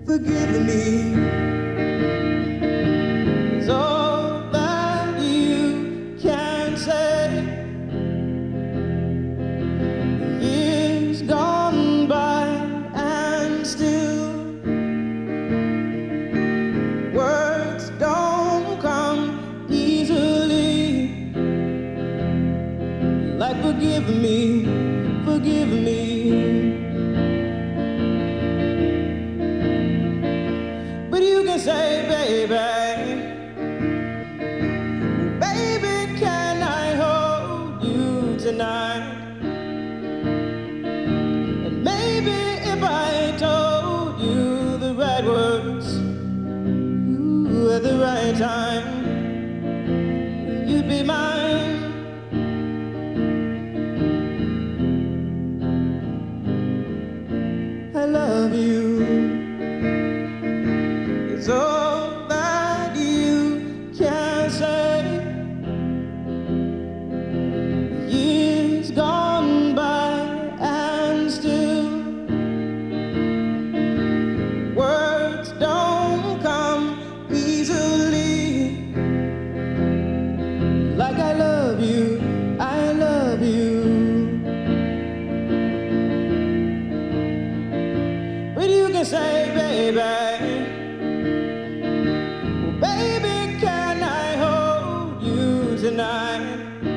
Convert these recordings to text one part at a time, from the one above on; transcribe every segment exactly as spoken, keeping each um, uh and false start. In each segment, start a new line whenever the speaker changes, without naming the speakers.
forgive me. It's all that you can say. Years gone by and still words don't come easily. Like forgive me, forgive me. But you can say, baby, baby, can I hold you tonight? And maybe if I told you the right words, ooh, at the right time, you'd be mine. I love you. It's all that you can say. Years gone by and still words don't come easily. Like I love you, I love you. But you can say, baby, baby, can I hold you tonight?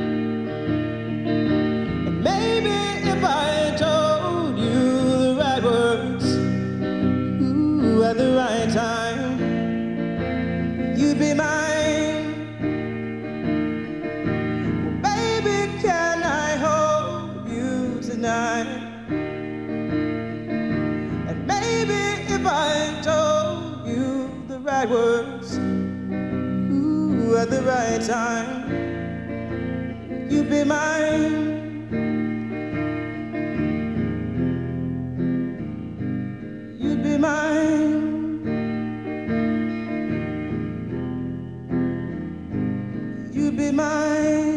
And maybe if I told you the right words, ooh, at the right time, you'd be mine. Baby, can I hold you tonight? And maybe if I told you the right words, ooh, at the right time, you'd be mine. You'd be mine. You'd be mine.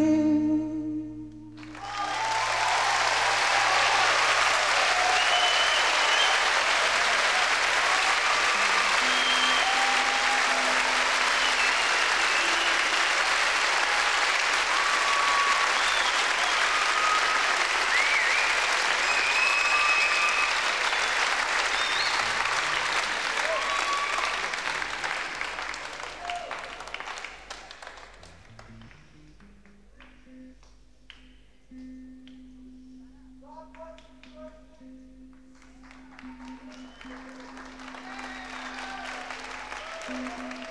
Thank you.